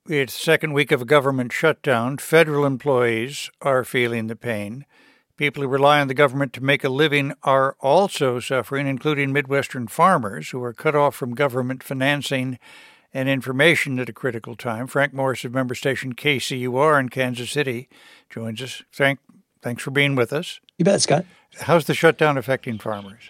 It's the second week of a government shutdown. Federal employees are feeling the pain. People who rely on the government to make a living are also suffering, including Midwestern farmers who are cut off from government financing and information at a critical time. Frank Morris of member station KCUR in Kansas City joins us. Frank, thanks for being with us. You bet, Scott. How's the shutdown affecting farmers?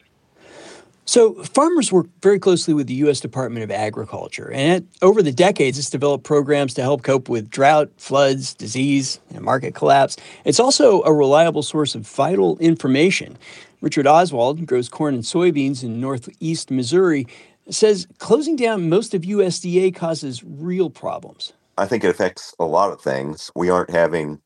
So farmers work very closely with the U.S. Department of Agriculture, and over the decades, it's developed programs to help cope with drought, floods, disease, and market collapse. It's also a reliable source of vital information. Richard Oswald, who grows corn and soybeans in northeast Missouri, says closing down most of USDA causes real problems. I think it affects a lot of things. We aren't having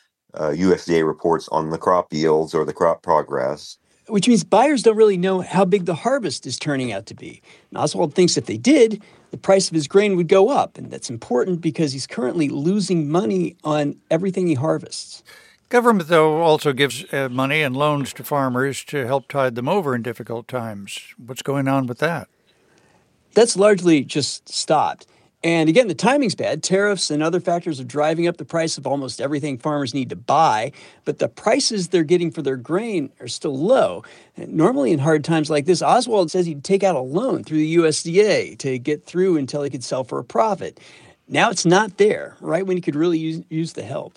USDA reports on the crop yields or the crop progress. Which means buyers don't really know how big the harvest is turning out to be. And Oswald thinks if they did, the price of his grain would go up. And that's important because he's currently losing money on everything he harvests. Government, though, also gives money and loans to farmers to help tide them over in difficult times. What's going on with that? That's largely just stopped. And again, the timing's bad. Tariffs and other factors are driving up the price of almost everything farmers need to buy, but the prices they're getting for their grain are still low. And normally in hard times like this, Oswald says he'd take out a loan through the USDA to get through until he could sell for a profit. Now it's not there, right when he could really use the help.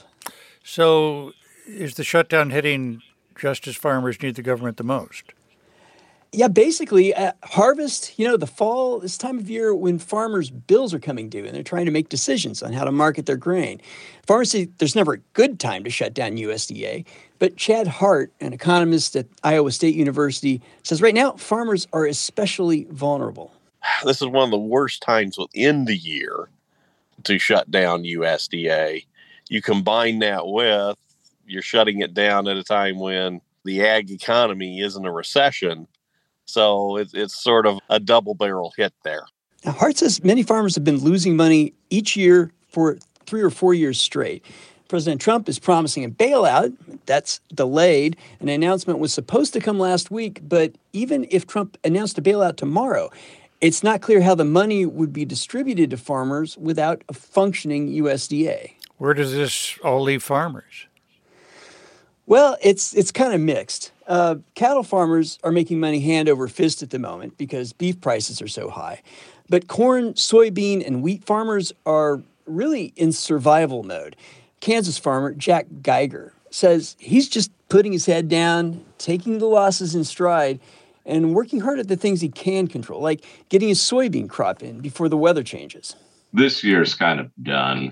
So is the shutdown hitting just as farmers need the government the most? Yeah, basically, harvest, the fall, this time of year when farmers' bills are coming due and they're trying to make decisions on how to market their grain. Farmers say there's never a good time to shut down USDA, but Chad Hart, an economist at Iowa State University, says right now farmers are especially vulnerable. This is one of the worst times within the year to shut down USDA. You combine that with you're shutting it down at a time when the ag economy is in a recession. So it's sort of a double-barrel hit there. Now, Hart says many farmers have been losing money each year for 3 or 4 years straight. President Trump is promising a bailout. That's delayed. An announcement was supposed to come last week, but even if Trump announced a bailout tomorrow, it's not clear how the money would be distributed to farmers without a functioning USDA. Where does this all leave farmers? Well, it's kind of mixed. Cattle farmers are making money hand over fist at the moment because beef prices are so high. But corn, soybean, and wheat farmers are really in survival mode. Kansas farmer Jack Geiger says he's just putting his head down, taking the losses in stride, and working hard at the things he can control, like getting his soybean crop in before the weather changes. This year's kind of done.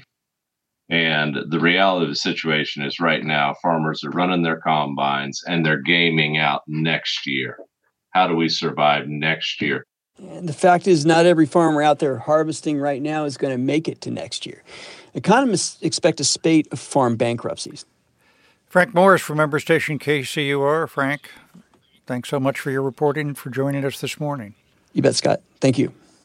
And the reality of the situation is right now, farmers are running their combines and they're gaming out next year. How do we survive next year? And the fact is, not every farmer out there harvesting right now is going to make it to next year. Economists expect a spate of farm bankruptcies. Frank Morris from member station KCUR. Frank, thanks so much for your reporting and for joining us this morning. You bet, Scott. Thank you.